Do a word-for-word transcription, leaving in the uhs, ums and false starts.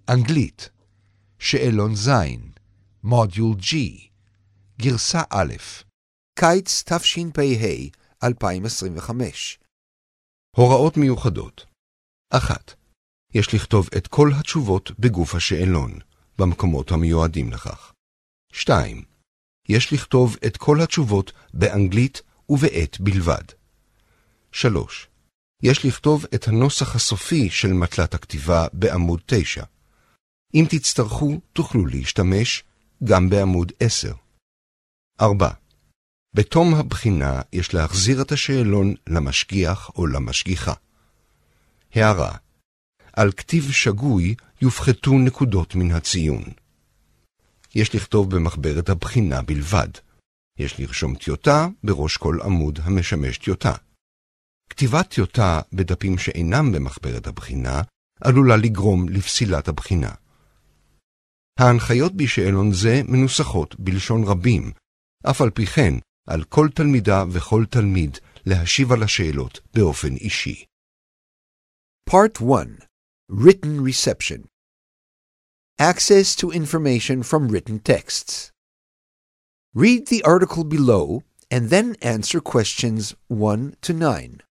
אנגלית, שאלון זין, מודיול G, גרסה א', קיץ תשפ"ה אלפיים עשרים וחמש. הוראות מיוחדות. אחת. יש לכתוב את כל התשובות בגוף השאלון, במקומות המיועדים לכך. שתיים. יש לכתוב את כל התשובות באנגלית ובעת בלבד. שלוש. יש לכתוב את הנוסח הסופי של מטלת הכתיבה בעמוד תשע. אם תצטרכו, תוכלו להשתמש גם בעמוד עשר. ארבע. בתום הבחינה יש להחזיר את השאלון למשגיח או למשגיחה. הערה. על כתיב שגוי יופחתו נקודות מן הציון. יש לכתוב במחברת הבחינה בלבד. יש לרשום טיוטה בראש כל עמוד המשמש טיוטה. כתיבת טיוטה בדפים שאינם במחברת הבחינה עלולה לגרום לפסילת הבחינה. ההנחיות בשאלון זה מנוסחות בלשון רבים, אף על פי כן על כל תלמידה וכל תלמיד להשיב על השאלות באופן אישי. Part one. Written Reception. Access to information from written texts. Read the article below and then answer questions one to nine.